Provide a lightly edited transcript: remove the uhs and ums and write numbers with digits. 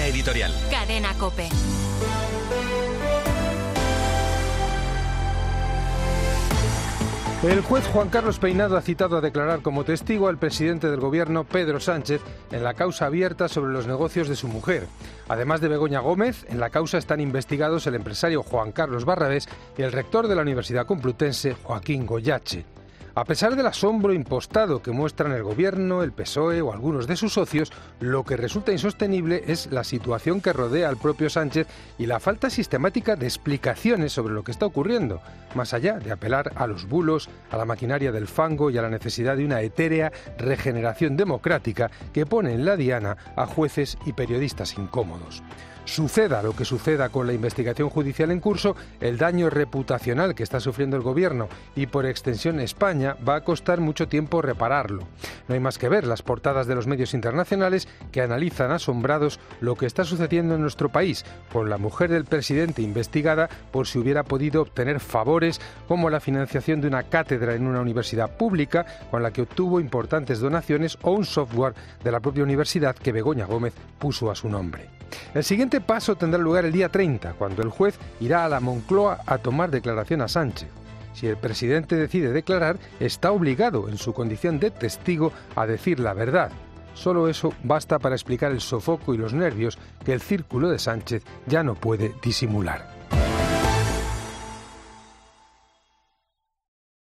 Línea editorial. Cadena COPE. El juez Juan Carlos Peinado ha citado a declarar como testigo al presidente del Gobierno, Pedro Sánchez, en la causa abierta sobre los negocios de su mujer. Además de Begoña Gómez, en la causa están investigados el empresario Juan Carlos Barrabés y el rector de la Universidad Complutense, Joaquín Goyache. A pesar del asombro impostado que muestran el Gobierno, el PSOE o algunos de sus socios, lo que resulta insostenible es la situación que rodea al propio Sánchez y la falta sistemática de explicaciones sobre lo que está ocurriendo, más allá de apelar a los bulos, a la maquinaria del fango y a la necesidad de una etérea regeneración democrática que pone en la diana a jueces y periodistas incómodos. Suceda lo que suceda con la investigación judicial en curso, el daño reputacional que está sufriendo el Gobierno y por extensión España va a costar mucho tiempo repararlo. No hay más que ver las portadas de los medios internacionales que analizan asombrados lo que está sucediendo en nuestro país, con la mujer del presidente investigada por si hubiera podido obtener favores como la financiación de una cátedra en una universidad pública con la que obtuvo importantes donaciones o un software de la propia universidad que Begoña Gómez puso a su nombre. El siguiente paso tendrá lugar el día 30, cuando el juez irá a la Moncloa a tomar declaración a Sánchez. Si el presidente decide declarar, está obligado, en su condición de testigo, a decir la verdad. Solo eso basta para explicar el sofoco y los nervios que el círculo de Sánchez ya no puede disimular.